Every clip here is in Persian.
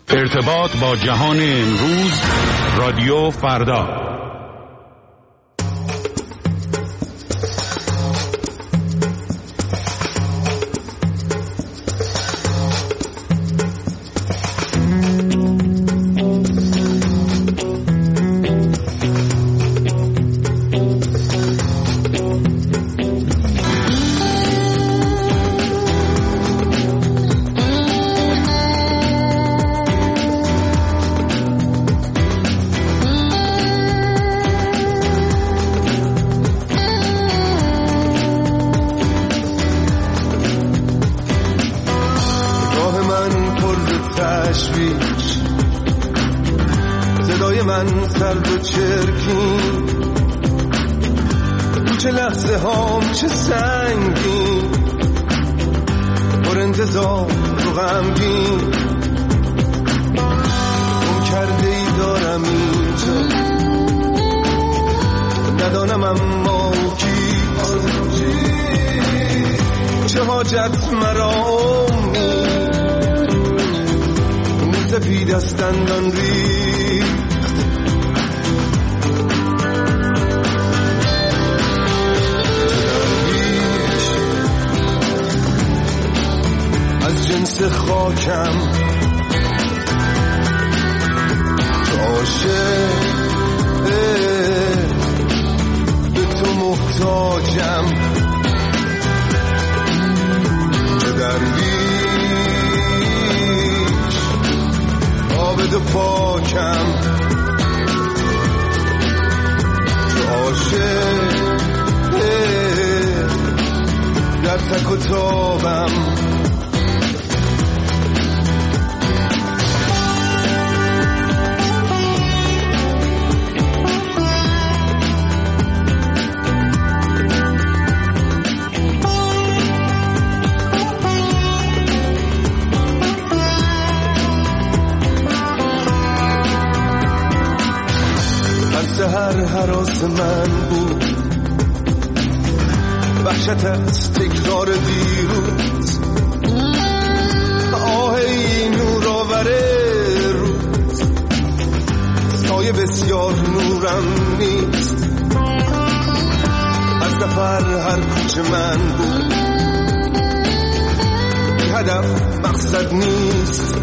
ارتباط با جهان امروز، رادیو فردا. صدای من سرد و چرکین، چه لحظه هام چه سنگین، پر انتظار و غمگین، گم کرده ای دارم اینجا، ندانم اما کی، چه حاجت مرا امید، سپید از دندان ریخت، از جنس خاکم، عاشق به تو محتاجم، چه درویش عابد و پاکم، عاشق در تک و تابم، سحر هراس من بود، وحشت از تکرار دیروز، آه ای نور آور روز، سایه بسیار نورم نیست، از سفر هر کوچه من بود، بی هدف مقصد نیست،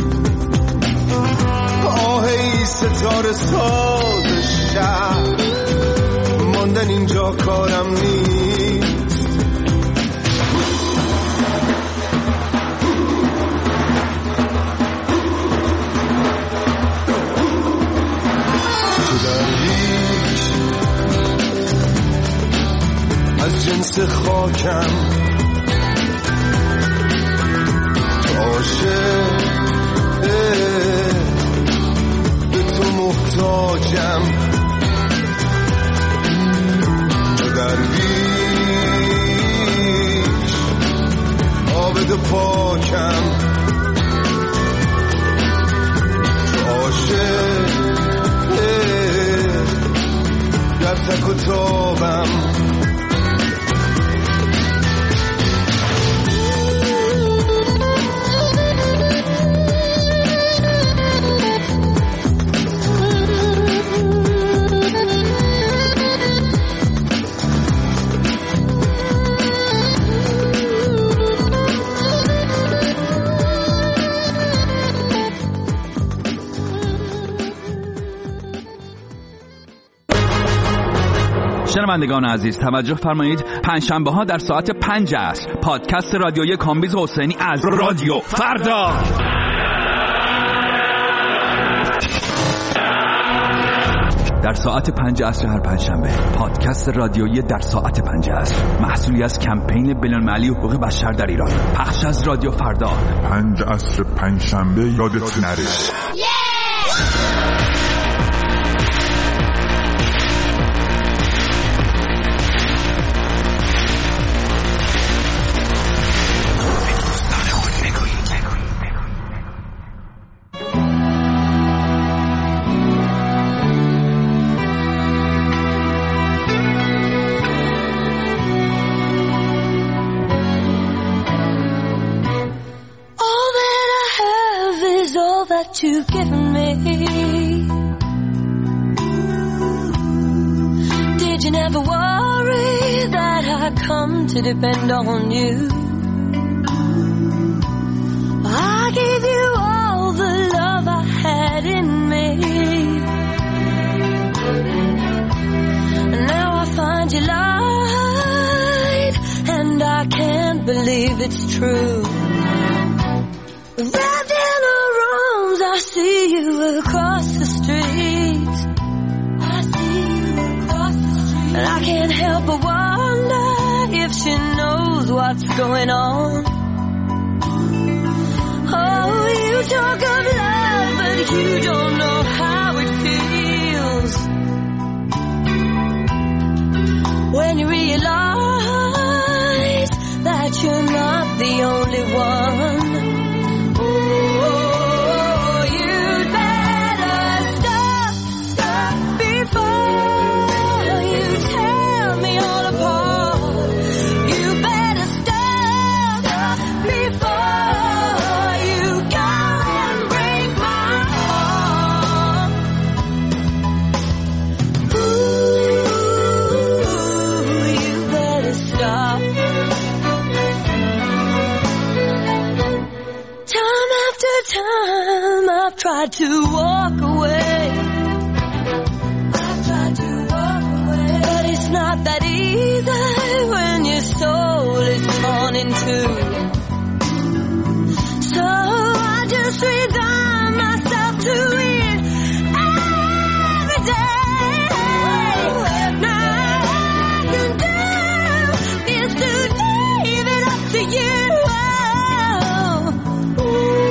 آه ای ستاره ساز شهر، ماندن اینجا کارم نیست، تو درویش از جنس خاکم، عاشق به تو محتاجم، چه درویش عابد و پاکم، عاشق در تک و تابم، شنوندگان عزیز توجه فرمایید، پنجشنبه ها در ساعت 5 عصر پادکست رادیویی کامبیز حسینی از رادیو فردا. در ساعت 5 عصر هر پنجشنبه پادکست رادیویی در ساعت 5 عصر، محصولی از کمپین بین‌المللی حقوق بشر در ایران، پخش از رادیو فردا. 5 عصر پنجشنبه یادت نره. that you've given me. Did you never worry that I'd come to depend on you? I gave you all the love I had in me, and now I find you lied, and I can't believe it's true. Wrapped in her arms, I see you across the street. I see you across the street, and I can't help but wonder if she knows what's going on. Oh, you talk of love, but you don't know how it feels when you realize that you're not the only one. Oh, you'd better stop before you tear me all apart. You better stop before you go and break my heart. Ooh, you better stop. Time after time I've tried to walk away. I've tried to walk away, but it's not that easy when your soul is torn in two. So I just resign myself to it every day. Now all I can do is to leave it up to you. Oh,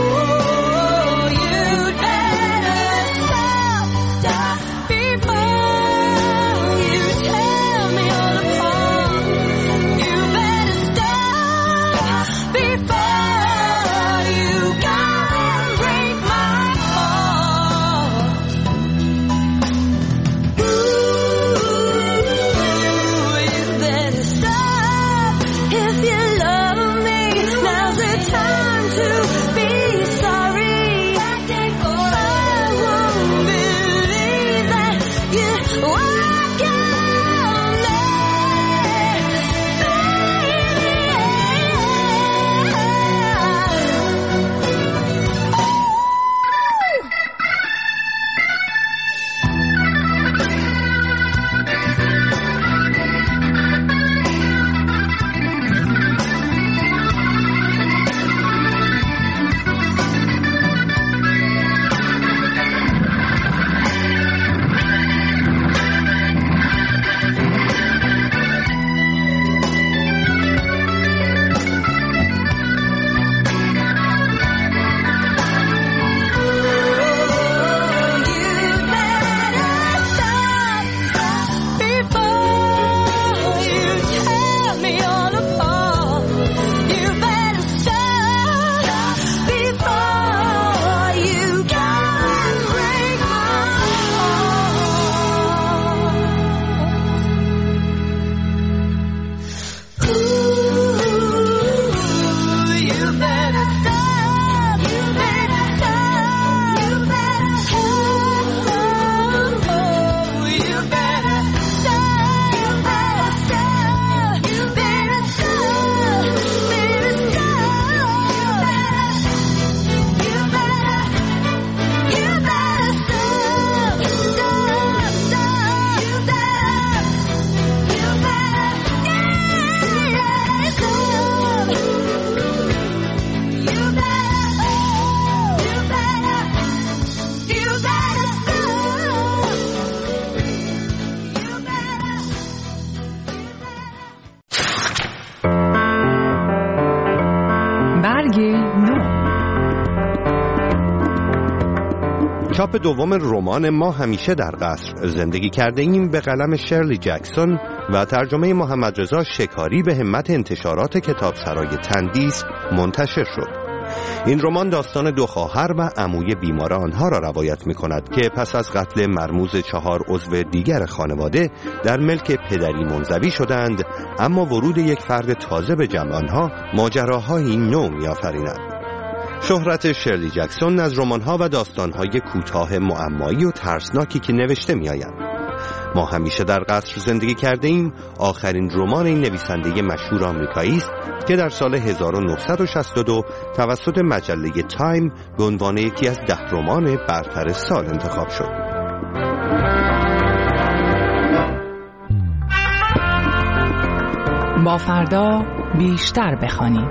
you'd better stop before you tear me all apart. You better stop before you go and break my heart. Ooh, you better stop if you love me. Now's the time to be sorry. I won't believe that you walk out چاپ دوم رمان ما همیشه در قصر زندگی کرده ایم به قلم شرلی جکسون و ترجمه محمد رضا شکاری به همت انتشارات کتابسرای تندیس منتشر شد. این رمان داستان دو خواهر و عموی بیمار آنها را روایت می کند که پس از قتل مرموز 4 عضو دیگر خانواده در ملک پدری منزوی شدند، اما ورود یک فرد تازه به جمع آنها ماجراهایی نو می آفریند. شهرت شرلی جکسون از رمان‌ها و داستان‌های کوتاه معمایی و ترسناکی که نوشته می‌آیند. ما همیشه در قصر زندگی کرده ایم آخرین رمان این نویسنده مشهور آمریکایی است که در سال 1962 توسط مجله تایم به عنوان یکی از 10 رمان برتر سال انتخاب شد. با فردا بیشتر بخوانیم.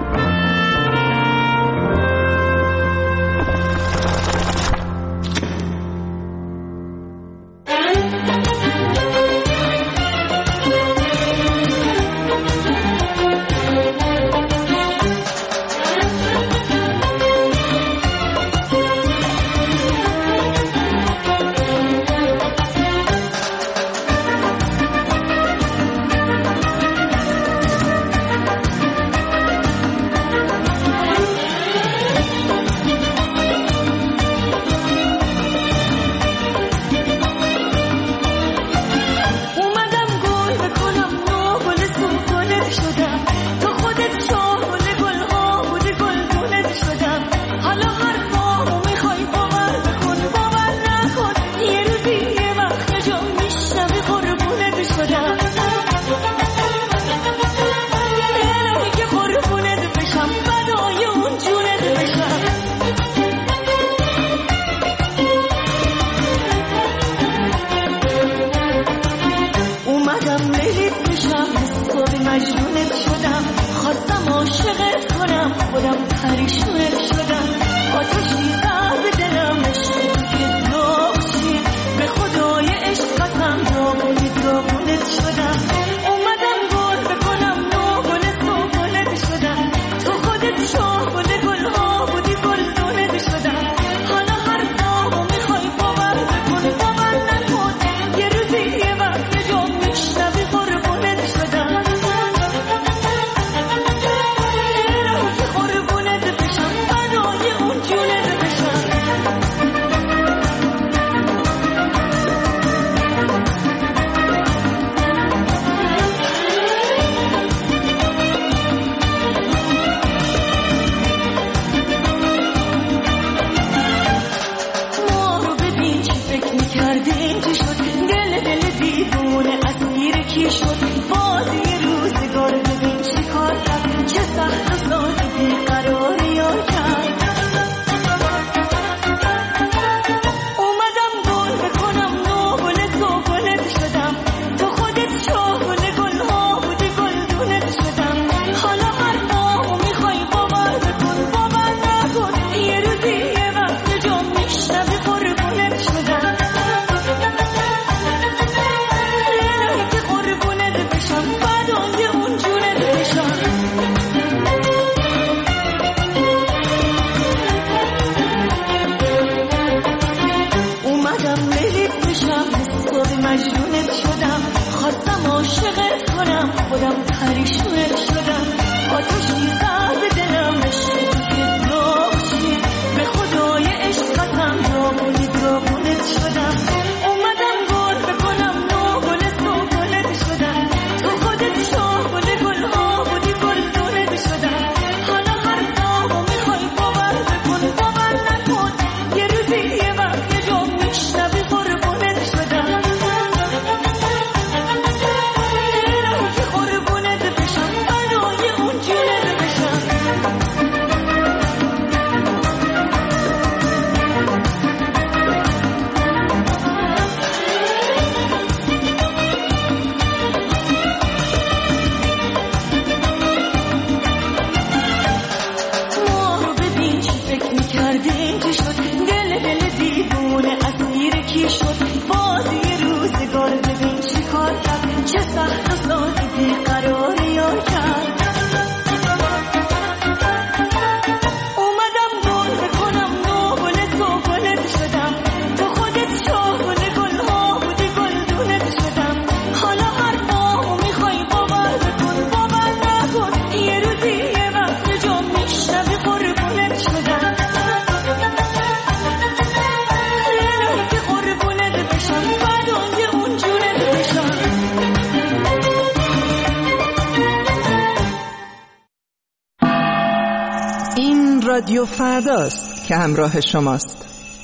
رادیو فرداست که همراه شماست.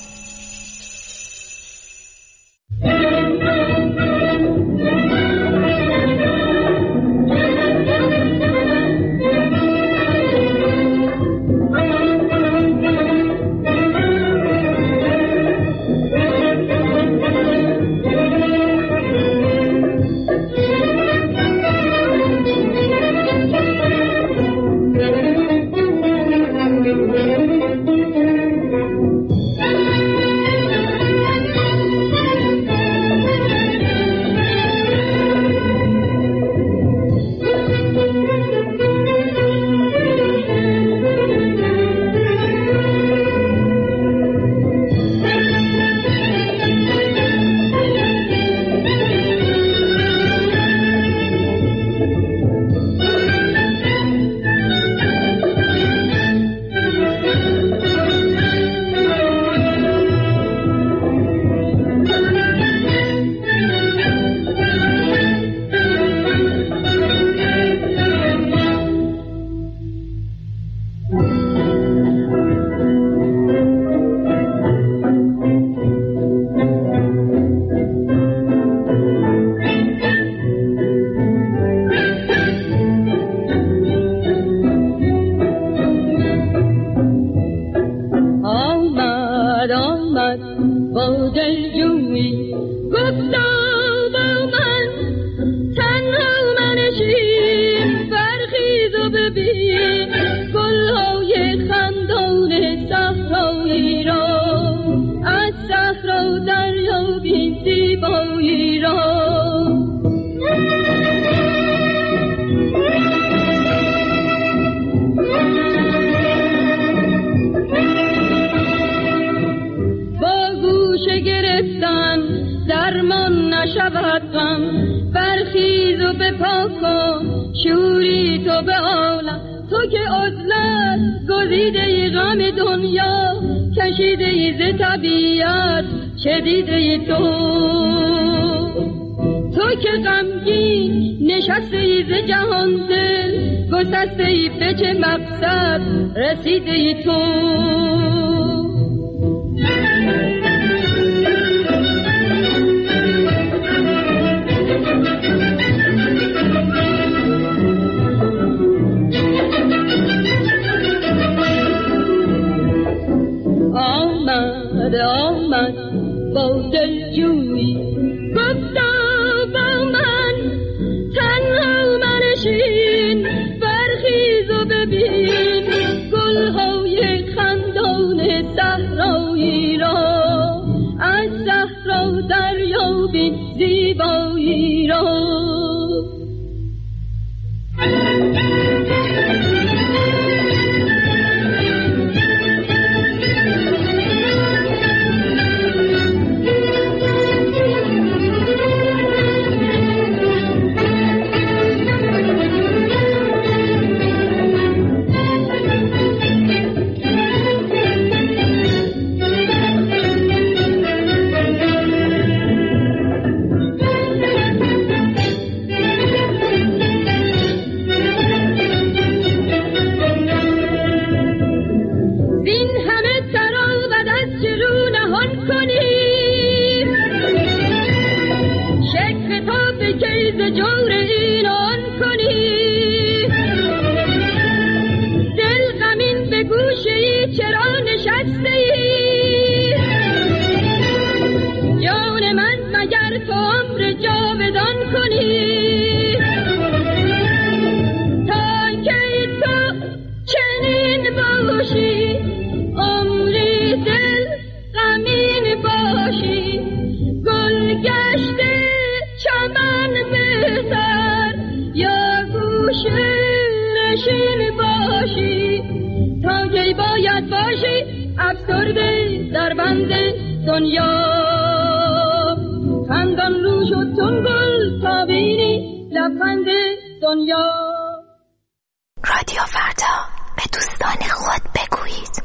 رادیو فردا، به دوستان خود بگویید.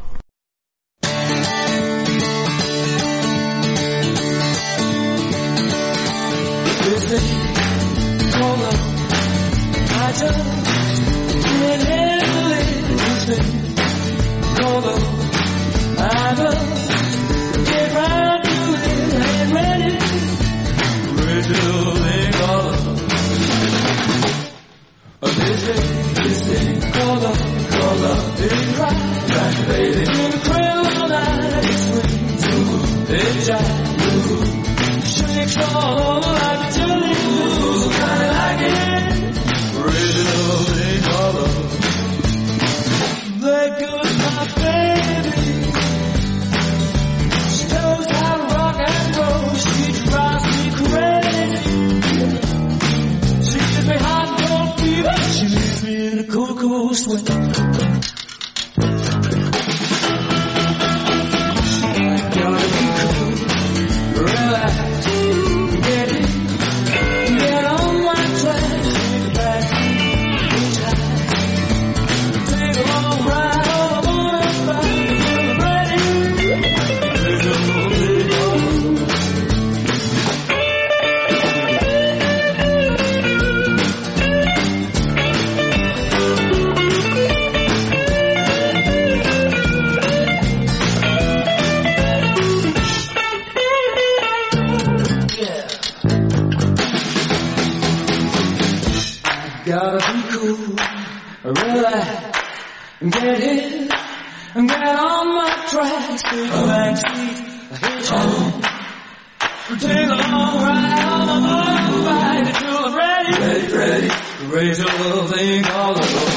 I just can't handle it. Get it, get on my tracks, take a backseat, hitchhike. Take a long ride on my motorbike until I'm ready, ready to little thing called a road.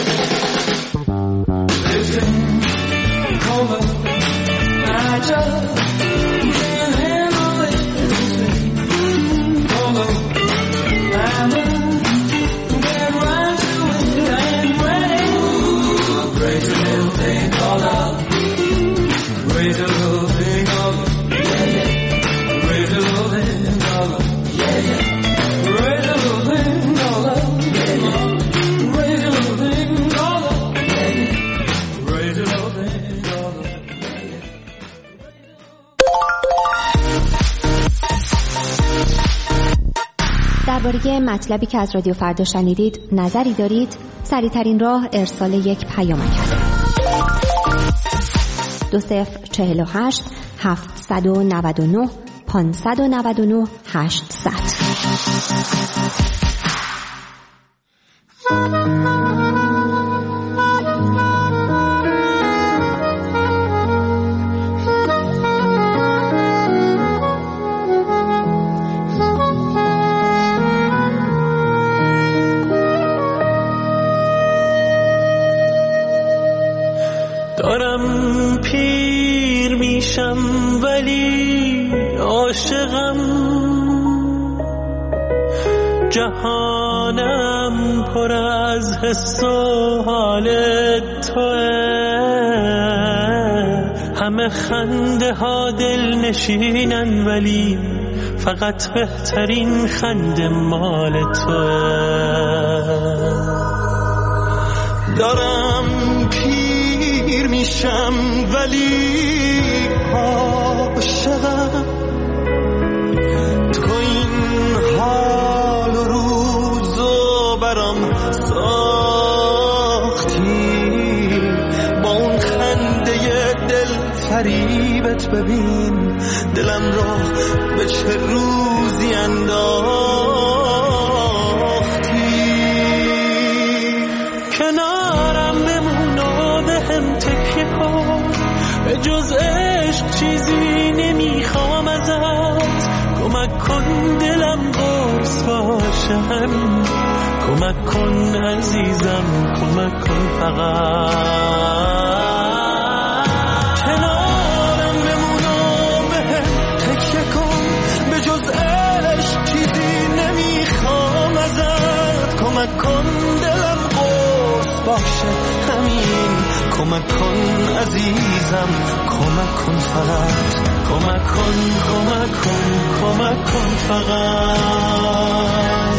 Listen, cola, I just can't handle this thing. Cola, I'm get right to it, I ain't ready. Raise a little thing called love. Raise a little thing called love. Raise a little thing called love. Raise a little thing called love. Raise a little thing called love. Raise a little thing called love. درباره مطلبی که از رادیو فردا شنیدید نظری دارید؟ سریع‌ترین راه ارسال یک پیامک است. 2048 799 599 800. دارم پیر میشم ولی عاشقم، جهانم پر از حس و حال توه، همه خنده ها دل نشینن ولی فقط بهترین خنده مال توه. دارم پیر میشم ولی عاشقم، تو این حال و روزو برام ساختی، با اون خنده دل فریبت ببین دلم را به چه روزی انداختی. کنارم بمون و به هم تکیه کن، به جز عشق چیزی نمیخوام ازت، کمک کن دلم قرص باشه همین، کمک کن عزیزم، کمک کن فقط. کنارم بمون و به هم تکیه کن، به جز عشق چیزی نمیخوام ازت، کمک کن دلم قرص باشه همین، کمک کن عزیزم، کمک کن فقط، کمک کن، کمک کن، کمک کن فقط.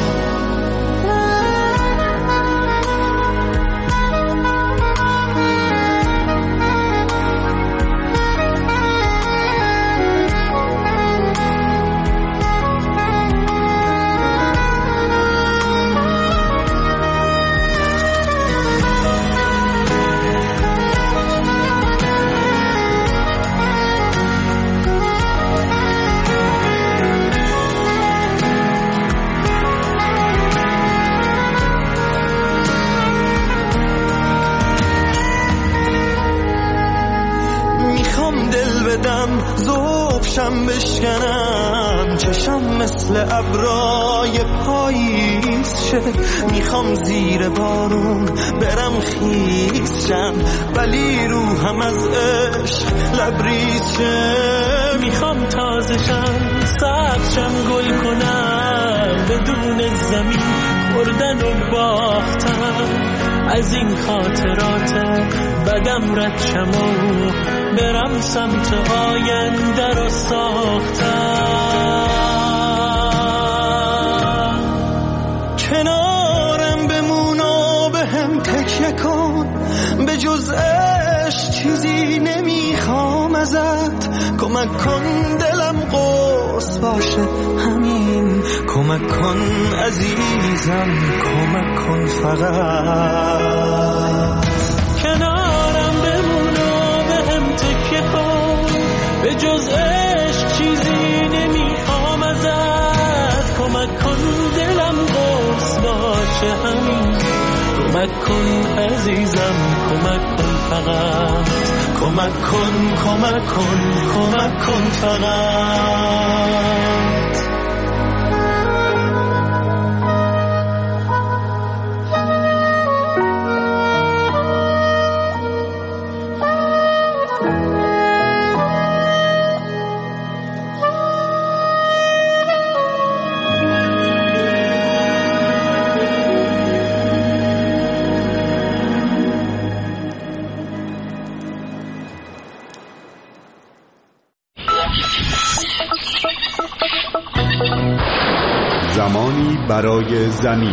زوبشم بشکنم، چشم مثل ابرای پاییز شه، میخوام زیر بارون برم خیس شم، ولی روحم از عشق لبریز شه، میخوام تازه شم، سبز شم، گل کنم، بدون زمین خوردن و باختم، از این خاطرات بدم رد شم و برم سمت آینده رو ساختم. کنارم بمون و به هم تکیه کن، به جز عشق چیزی نمیخوام ازت، کمک کن دلم قرص باشه همین، کمک کن عزیزم، کمک کن فقط. کنارم بمون و به هم تکیه کن، به جز عشق چیزی نمیخوام ازت، کمک کن دلم قرص باشه همین، کمک کن عزیزم کمک کن فقط کمک کن کمک کن کمک کن فقط زمانی برای زمین.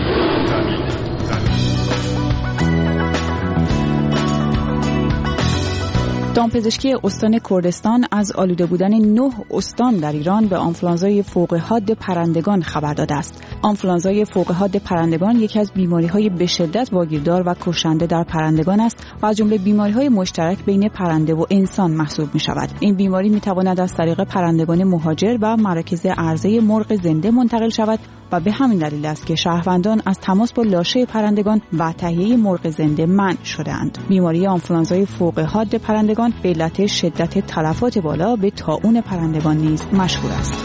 دامپزشکی استان کردستان از آلوده بودن 9 استان در ایران به آنفولانزای فوق حاد پرندگان خبر داده است. آنفولانزای فوق حاد پرندگان یکی از بیماری‌های به شدت واگیردار و کشنده در پرندگان است و از جمله بیماری‌های مشترک بین پرنده و انسان محسوب می‌شود. این بیماری می‌تواند از طریق پرندگان مهاجر و مراکز عرضه مرغ زنده منتقل شود و به همین دلیل است که شهروندان از تماس با لاشه پرندگان و تهیه مرغ زنده منع شده‌اند. بیماری آنفولانزای فوق حاد پرندگان به علت شدت تلفات بالا به طاعون پرندگان نیز مشهور است.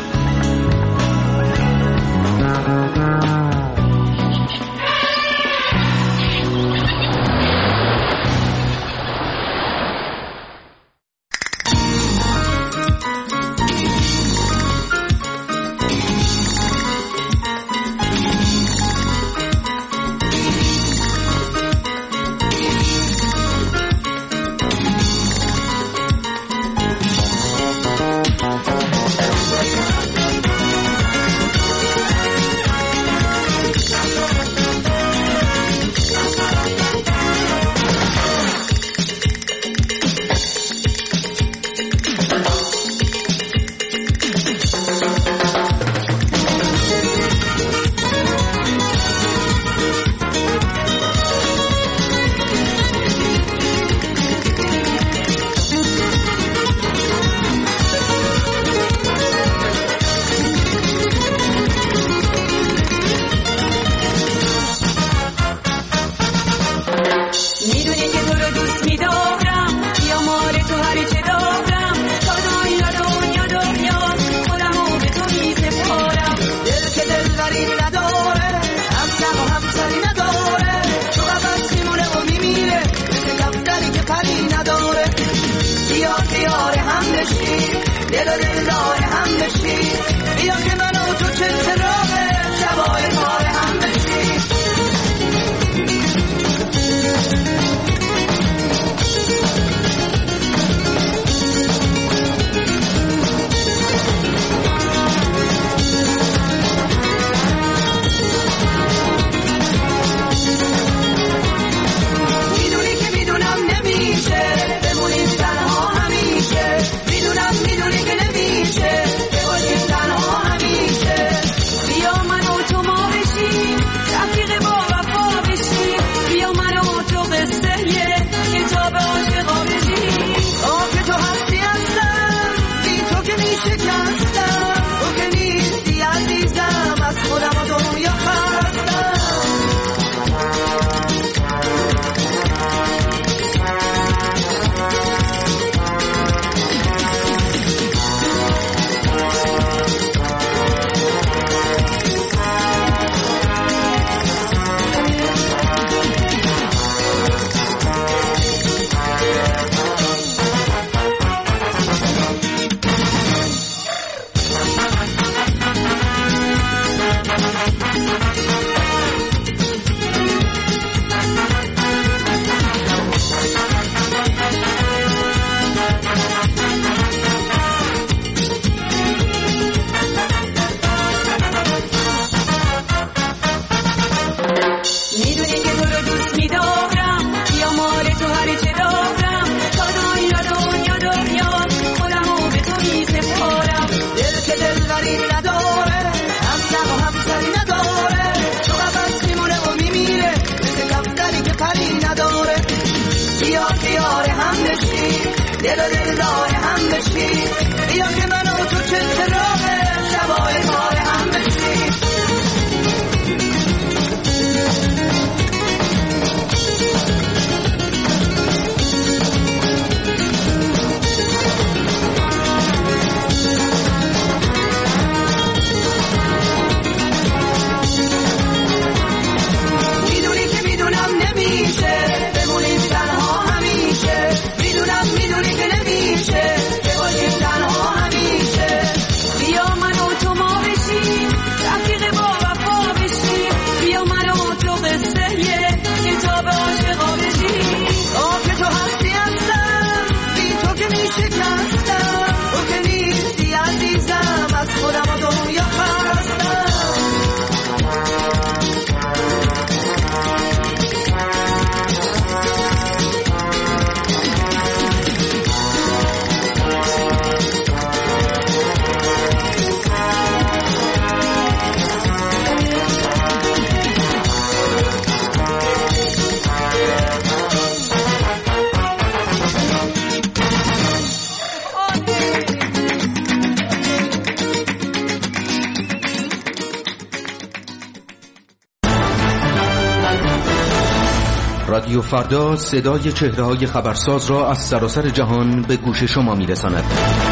رادیو فردا صدای چهره‌های خبرساز را از سراسر جهان به گوش شما می‌رساند.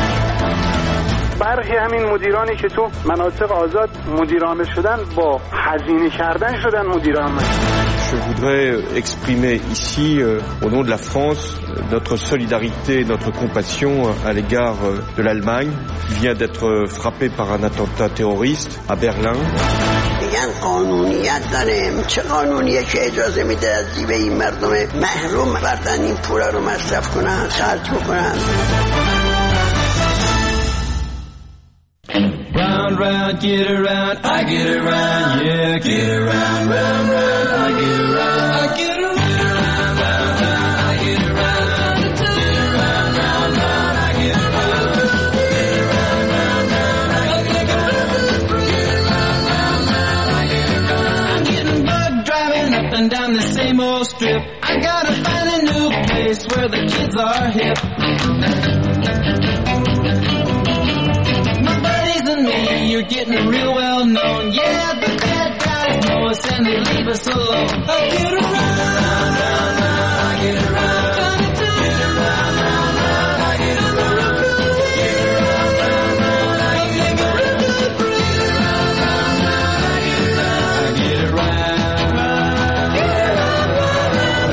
برخی همین مدیرانی که تو مناطق آزاد مدیرعامل شدن با هزینه کردن شدن مدیرعامل. Je voudrais exprimer ici, au nom de la France, notre solidarité, notre compassion à l'égard de l'Allemagne, qui vient d'être frappée par un attentat terroriste à Berlin. میگن قانونیت داریم، چه قانونیه که اجازه میده از جیب این مردم محروم بردن این پولا رو مصرف کنن، خرج بکنن. Round, round, get around, I get around, yeah, get around, round, round, I get around, I get around, round, round, I get around, get around, round, round, I get around, get around, round, round, I get around, get around, round, round, I get around. I'm getting bugged driving up and down the same old strip. I gotta find a new place where the kids are hip. You're getting real well known. Yeah, the bad guys know us and they leave us alone. I get around, round, round, round, I get around. Get around, round, round, I get around. Get around, round, round, I get around. Get around, round, round, I get around. I get around, get around, round,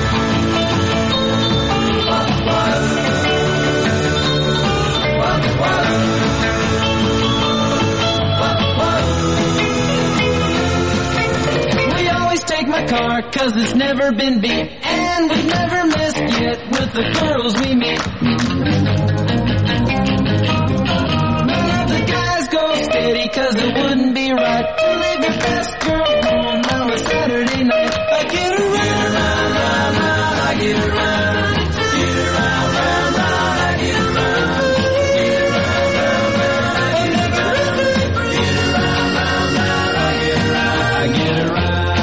my car, 'cause it's never been beat, and we've never missed yet with the girls we meet. None of the guys go steady, 'cause it wouldn't be right to leave your best girl home on a Saturday night. I get around, round, round, round, I get around. Get around, round, round, I get around. Get around, round, round, I get around. Get around, round, round, I get around. I get around.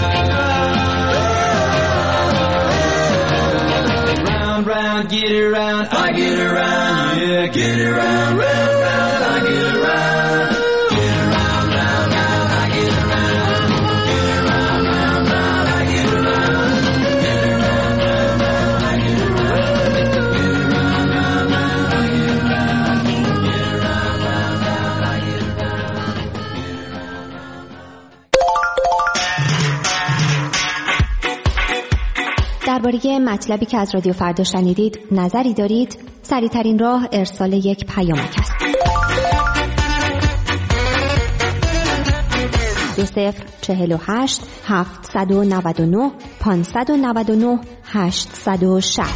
Round, get around, I get around, yeah, get around, round, round, I get around. Get around, round, round, I get around. Get around, round, round, I get around. Get around, round, round, I get around. Get around, round, round, I get around. Get around, round, round, I get درباره مطلبی که از رادیو فردا شنیدید نظری دارید؟ سریع‌ترین راه ارسال یک پیامک است. 2048 799 599 860.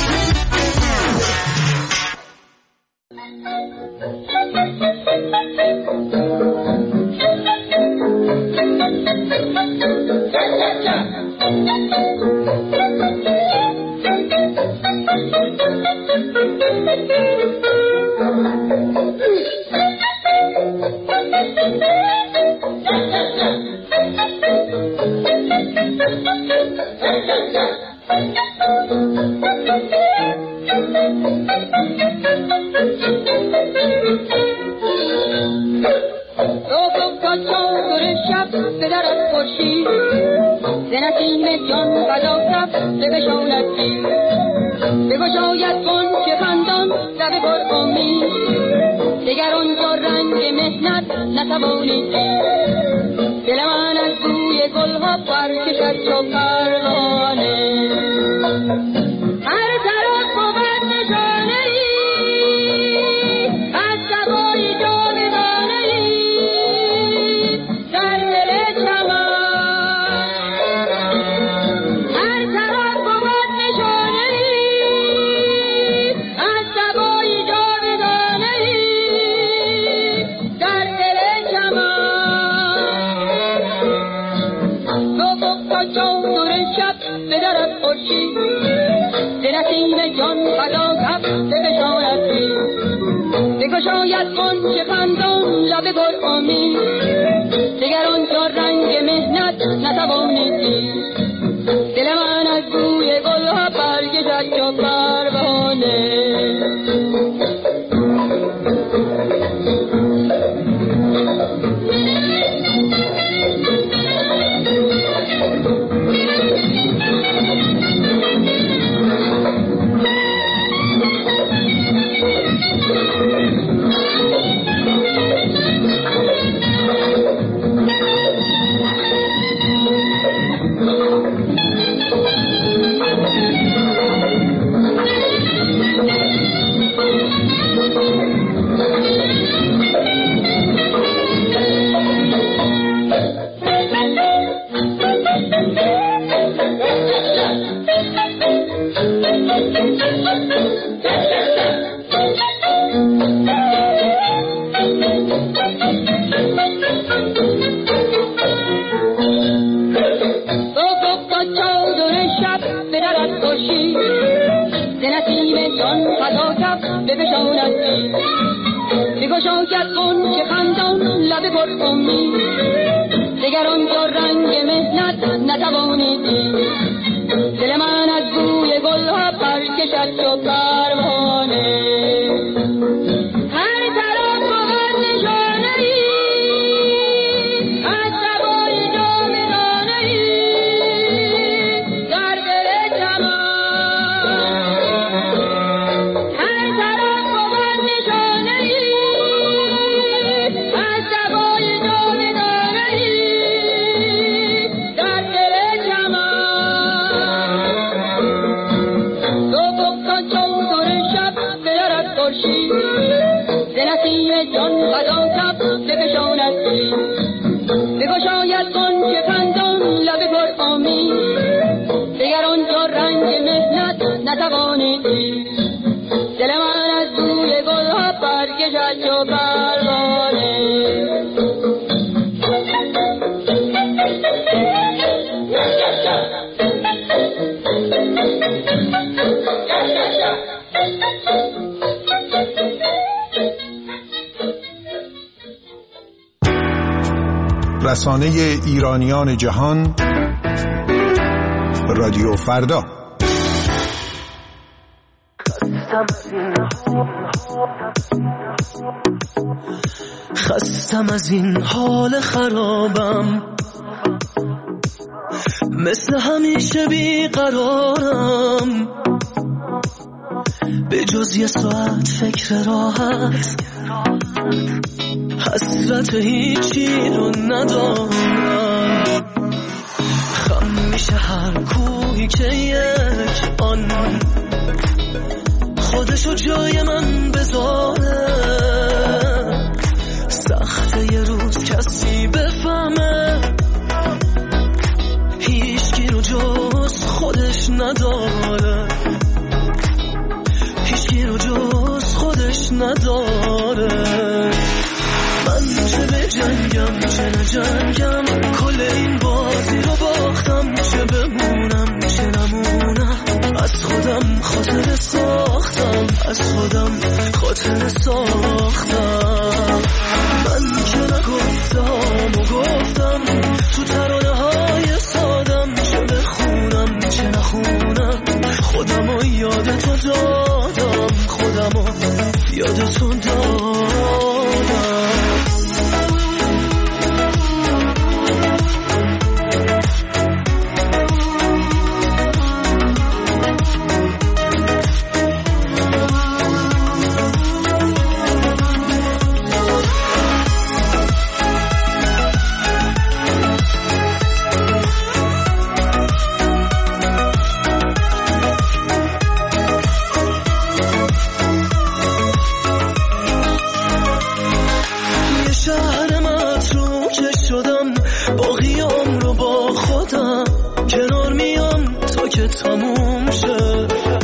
بگشاید کن که خندان لب پر امید دگران جا رنگ مهنت نتوانیدی دل من از بوی گلها برکشد چو پروانه هر طرف بود نشانه‌ای از سبای جاودانه‌ای در دل جهان هر طرف بود نشانه‌ای از سبای جاودانه‌ای در دل جهان تو بکن چون سر شب بیارد خورشید ز نسیم جان بدان تب بفشاند دل بگشاید کن که خندان لب پر امید دگران جا رنگ مهنت نتوانیدی دل من از بوی گلها برکشد چو پروانه رسانه ایرانیان جهان رادیو فردا. خستم از این حال خرابم مثل همیشه بیقرارم به جز یه ساعت فکر راحت حسرت هیچی رو ندارم خم میشه هر کوهی که یک آن خودشو جای من بذاره سخته یه روز کسی بفهمه هیچکی رو جز خودش نداره هیچکی رو جز خودش نداره من چه به جنگم چه نجنگم کل این بازی رو باختم چه بمونم چه نمونم از خودم خاطر ساختم از خودم خاطر ساختم من که نگفتم و گفتم تو ترانه های سادم چه بخونم چه نخونم خودم رو یاد تو دادم خودم رو یاد تو دادم تموم شه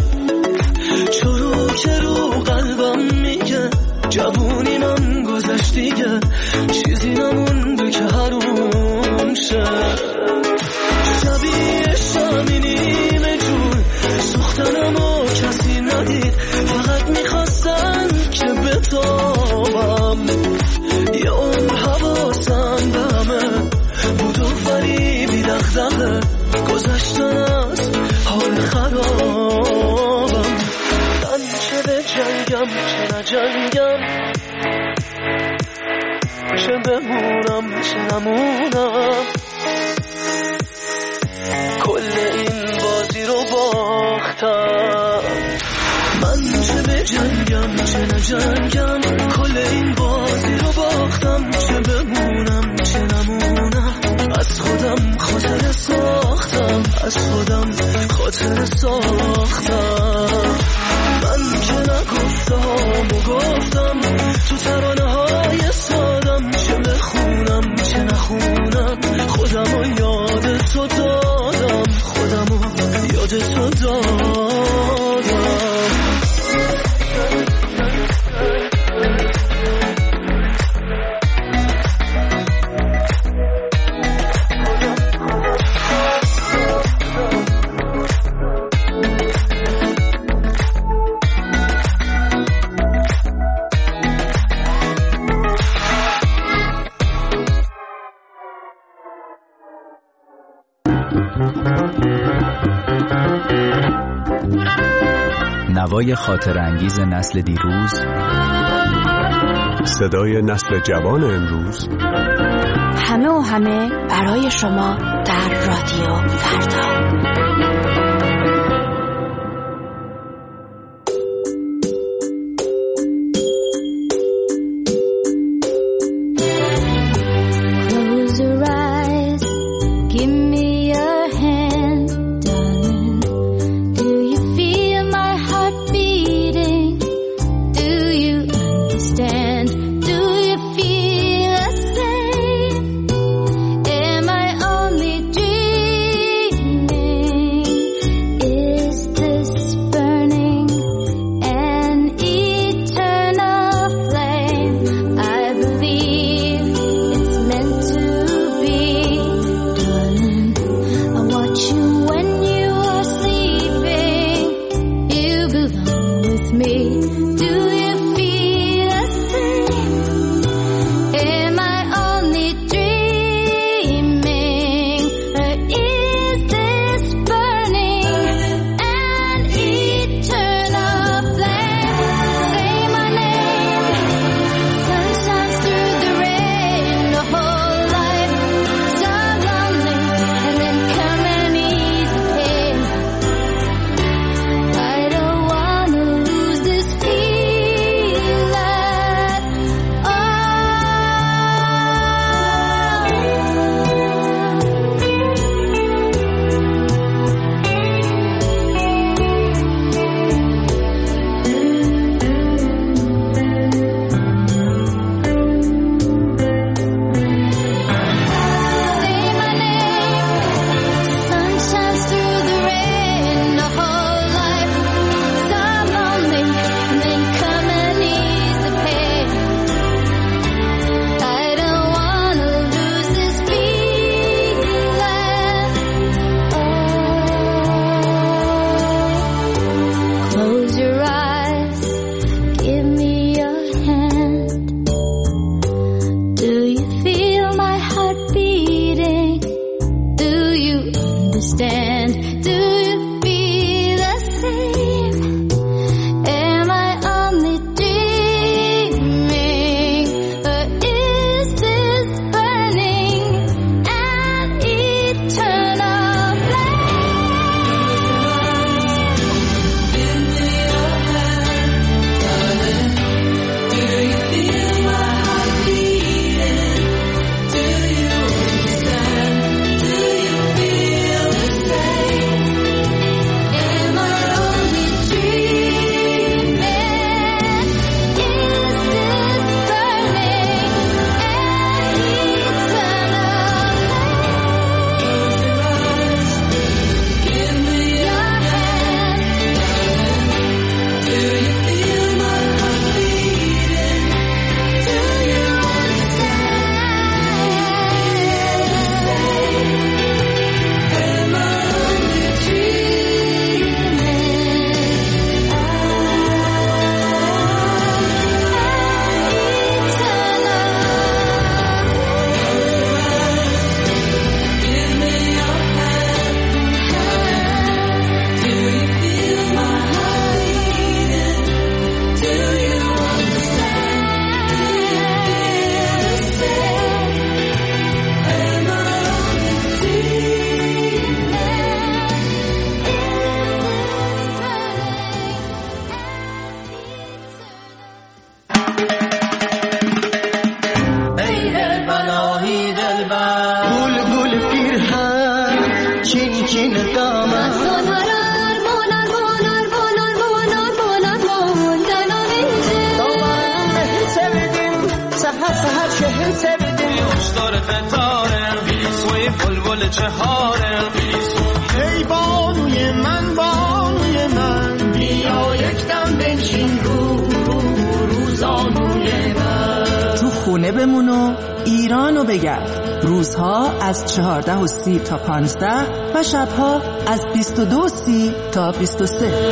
چرو که رو قلبم میگه جوونی من گذشت دیگه چیزی نمونده که حروم شه شبیه شمی نیمه جون سوختنم و کسی ندید فقط میخواستن که بتابم یه عمر حواسم به همه بود و فریبی دغدغه گذشتن از حال خرابم من چه به جنگم چه نجنگم چه بمونم چه نمونم کل این بازی رو باختم من چه به جنگم چه نجنگم کل این بازی رو باختم چه بمونم چه نمونم از خودم خاطر ساختم از خودم خاطر ساختم من که نگفتم و گفتم تو ترانه های سادم چه بخونم چه نخونم خودم رو یاد تو دادم خودم رو یاد تو دادم نوای خاطر انگیز نسل دیروز، صدای نسل جوان امروز، همه و همه برای شما در رادیو فردا. ای بانوی من بیا یک دم بنشین روزانوی من. تو خونه بمون و ایرانو بگرد. روزها از 14:30 تا 15 و شبها از 22:30 تا 23.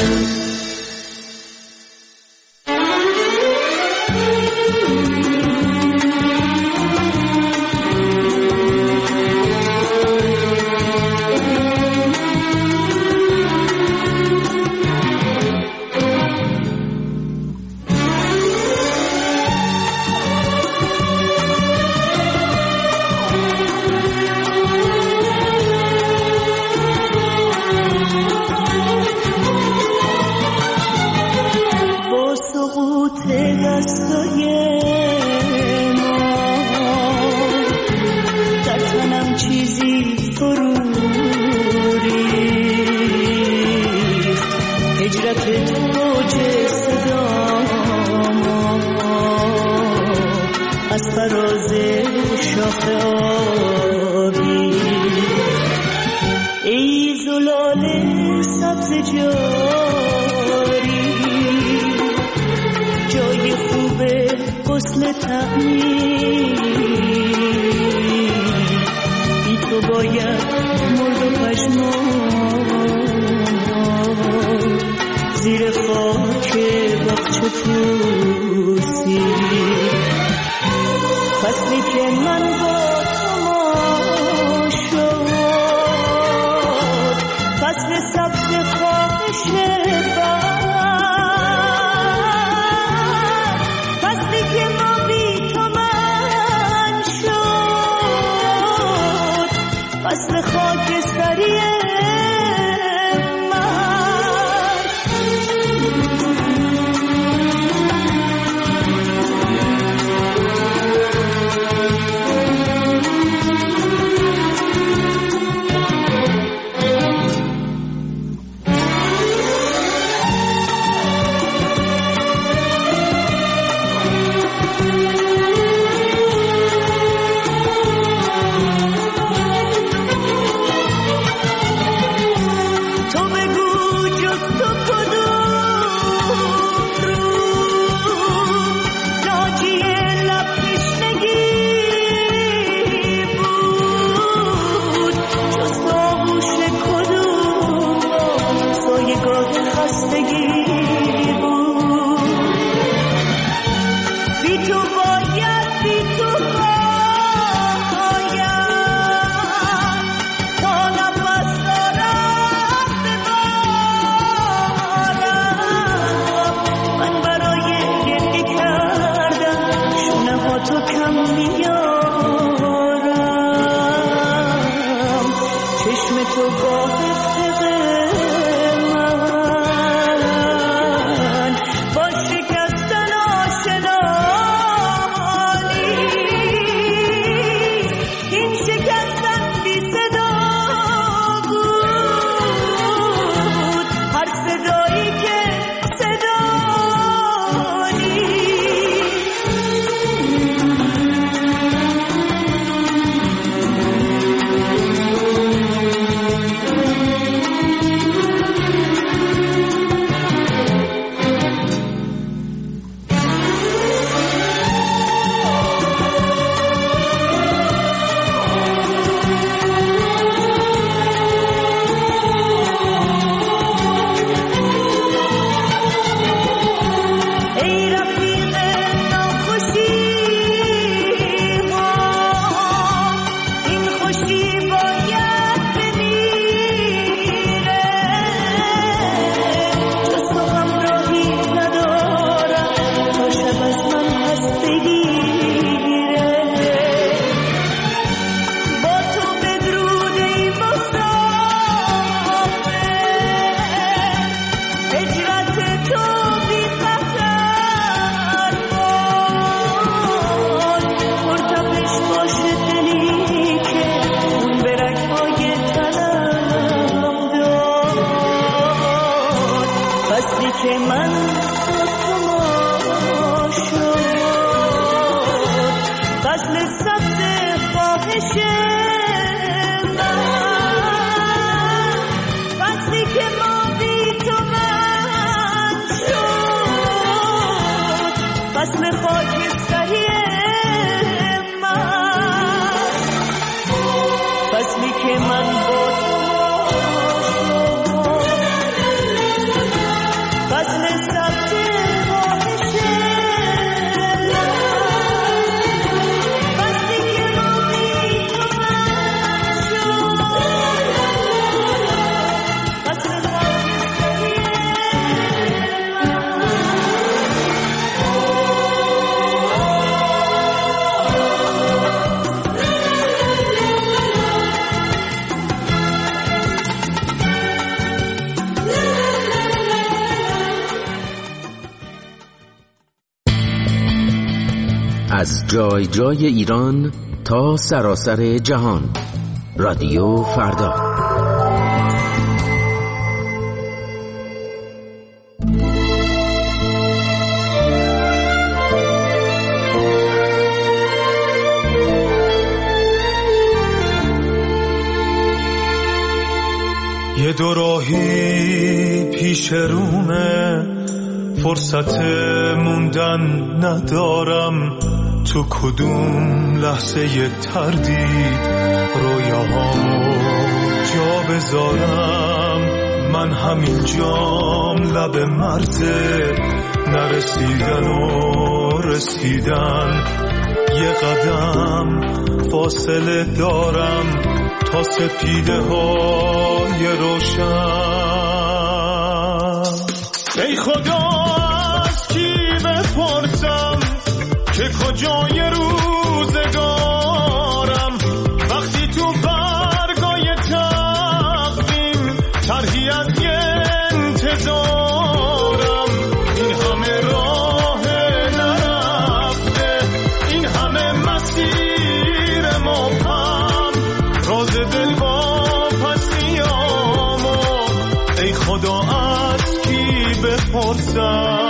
از فراز شاخ آبی. ای زلال سبز جاری جای خوب غسل تعمیر، بی تو باید مرد و پشمان زیر خاک باغچه پوسی. فصلی که من با تو شد، فصل سبز خواهش بر، فصلی که ما بی تو من شد، فصل خاکستری از جای جای ایران تا سراسر جهان. رادیو فردا. یه دو راهی پیش رومه، فرصت موندن ندارم، تو کدوم لحظه تردید رویاهامو جا بذارم. من همین جام لب مرزه، نرسیدن و رسیدن، یه قدم فاصله دارم تا سپیده های روشن. ای خدا از کی بپرسم که کجای روزگارم، وقتی تو برگای تقویم طرحی از انتظارم. این همه راه نرفته، این همه مسیر مبهم، راز دل با پسیامو ای خدا از کی بپرسم.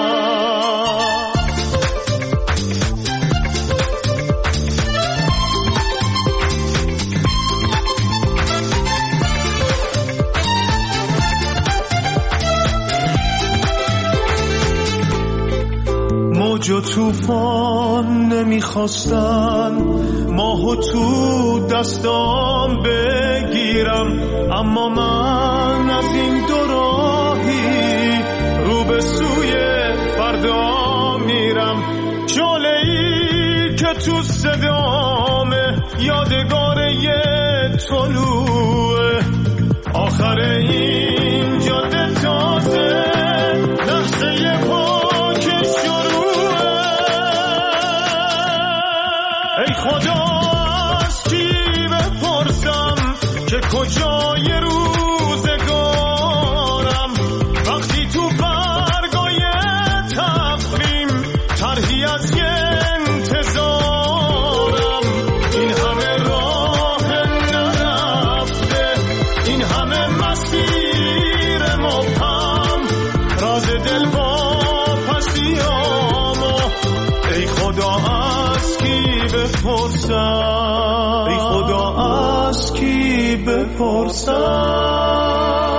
موج و توفان نمیخواستن ماهو تو دستام بگیرم، اما من از این دو راهی رو به سوی فردا میرم. شعله‌ای که تو صدامه یادگار یه طلوعه، آخر این جاده تازه لحظه پاک شروعه. ای خدا از کی بپرسم که کجای روزگارم، وقتی تو برگای تقویم طرحی از انتظارم. این همه راه نرفته، این همه مسیر مبهم، راز دل با پسیامو ای خدا از کی بپرسم، ای خدا از کی بپرسم.